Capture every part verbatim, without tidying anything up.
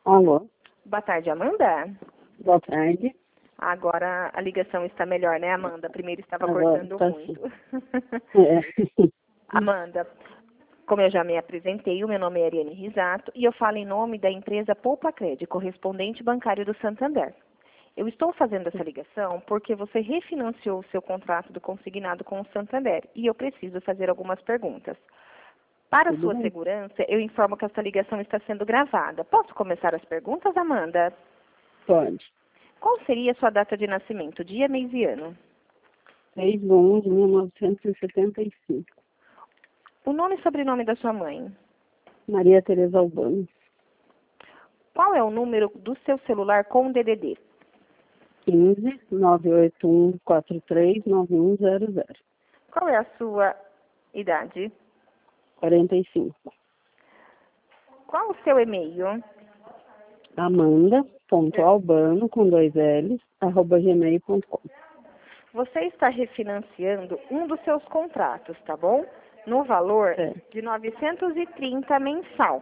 Alô, Boa tarde, Amanda. boa tarde. Agora a ligação está melhor, né, Amanda? Primeiro estava Agora cortando tá muito. É. Amanda, como eu já me apresentei, o meu nome é Ariane Risato e eu falo em nome da empresa Poupa Cred, correspondente bancário do Santander. Eu estou fazendo essa ligação porque você refinanciou o seu contrato do consignado com o Santander e eu preciso fazer algumas perguntas. Para Tudo sua bem? segurança, eu informo que essa ligação está sendo gravada. Posso começar as perguntas, Amanda? Pode. Qual seria a sua data de nascimento, dia, mês e ano? seis de um de mil novecentos e setenta e cinco. O nome e sobrenome da sua mãe? Maria Tereza Albano. Qual é o número do seu celular com D D D? quinze, nove oito um, quatro três, nove um zero zero. Qual é a sua idade? quarenta e cinco. Qual o seu e-mail? Amanda.albano, com dois L's, arroba gmail ponto com. Você está refinanciando um dos seus contratos, tá bom? No valor É. de novecentos e trinta mensal.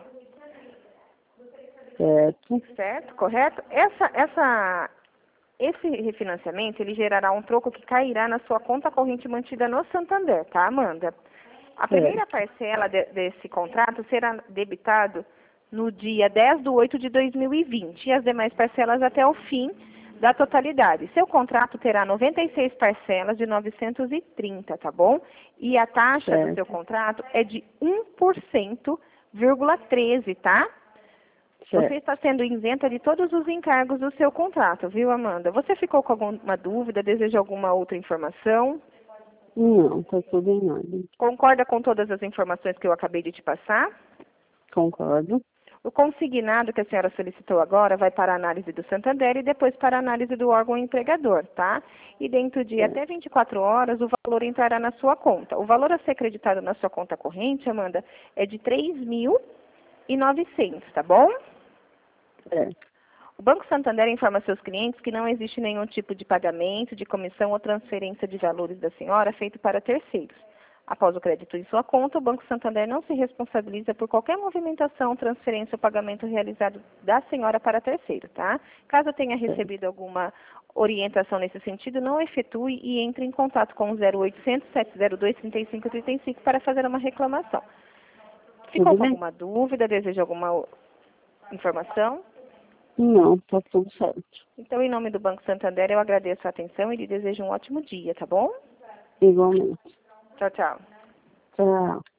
Certo. Certo? Correto? Essa, essa, esse refinanciamento, ele gerará um troco que cairá na sua conta corrente mantida no Santander, tá, Amanda? A primeira Certo. parcela de, desse contrato será debitado no dia dez de oito de dois mil e vinte e as demais parcelas até o fim da totalidade. Seu contrato terá noventa e seis parcelas de novecentos e trinta, tá bom? E a taxa Certo. do seu contrato é de um por cento, vírgula treze, tá? Você Certo. está sendo isenta de todos os encargos do seu contrato, viu, Amanda? Você ficou com alguma dúvida, deseja alguma outra informação? Não, tá tudo em ordem. Concorda com todas as informações que eu acabei de te passar? Concordo. O consignado que a senhora solicitou agora vai para a análise do Santander e depois para a análise do órgão empregador, tá? E dentro de Certo. até vinte e quatro horas o valor entrará na sua conta. O valor a ser acreditado na sua conta corrente, Amanda, é de três mil e novecentos, tá bom? Certo. O Banco Santander informa seus clientes que não existe nenhum tipo de pagamento, de comissão ou transferência de valores da senhora feito para terceiros. Após o crédito em sua conta, o Banco Santander não se responsabiliza por qualquer movimentação, transferência ou pagamento realizado da senhora para terceiro, tá? Caso tenha recebido alguma orientação nesse sentido, não efetue e entre em contato com o zero oitocentos, sete zero dois, trinta e cinco trinta e cinco para fazer uma reclamação. Ficou Tudo com bem? alguma dúvida? Deseja alguma informação? Não, tá tudo certo. Então, em nome do Banco Santander, eu agradeço a atenção e lhe desejo um ótimo dia, tá bom? Igualmente. Tchau, tchau. Tchau.